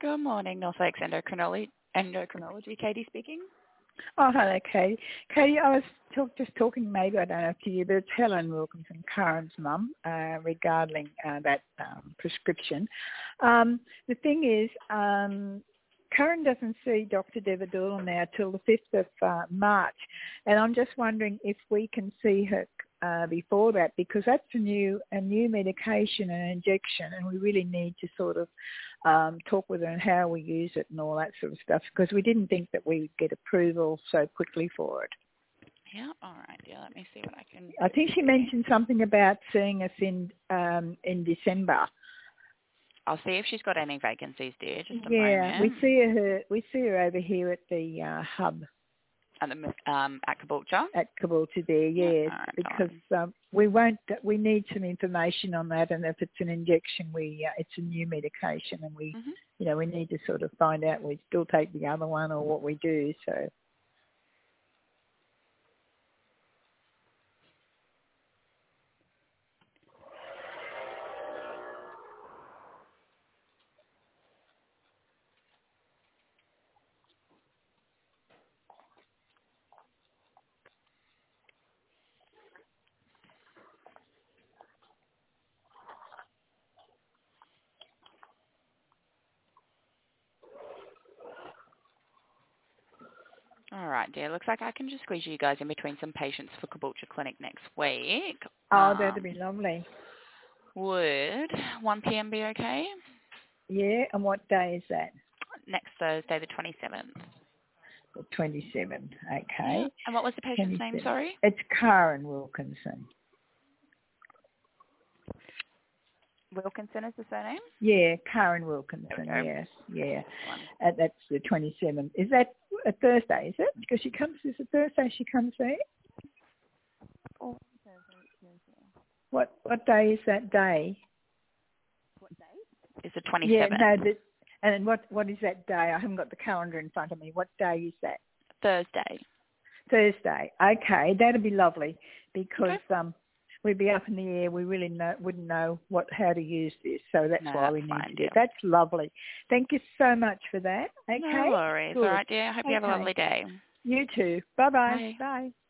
Good morning, Norfolk Endocrinology. Katie speaking. Oh, hello, Katie. Katie, I was just talking, maybe, I don't know to you, but it's Helen Wilkinson, Karen's mum, regarding that prescription. The thing is, Karen doesn't see Dr. Devadoodle now till the 5th of March, and I'm just wondering if we can see her before that, because that's a new medication and injection, and we really need to sort of talk with her on how we use it and all that sort of stuff, because we didn't think that we would get approval so quickly for it. Yeah, all right. Yeah, let me see what I can do. I think she mentioned something about seeing us in December. I'll see if she's got any vacancies there. Just a moment. Yeah, we see her over here at the hub. At Caboolture? At Caboolture there, yes, right, because we need some information on that, and if it's an injection, it's a new medication, and we need to sort of find out we still take the other one or what we do, so. All right, dear. Looks like I can just squeeze you guys in between some patients for Caboolture Clinic next week. Oh, that'd be lovely. Would 1 p.m. be okay? Yeah, and what day is that? Next Thursday, the 27th. The 27th, okay. Yeah. And what was the patient's name, sorry? It's Karen Wilkinson. Wilkinson is the surname? Yeah, Karen Wilkinson, yes, yeah. That's the 27th. Is that a Thursday, is it? Because is it Thursday she comes there? Oh, What day is that day? What day? It's the 27th. Yeah, no, and what is that day? I haven't got the calendar in front of me. What day is that? Thursday. Thursday. Okay, that'd be lovely, because we'd be up in the air. We really wouldn't know how to use this, so that's why we need to do it. That's lovely. Thank you so much for that. Okay. No worries. Good. All right, dear. I hope you have a lovely day. You too. Bye-bye. Bye. Bye.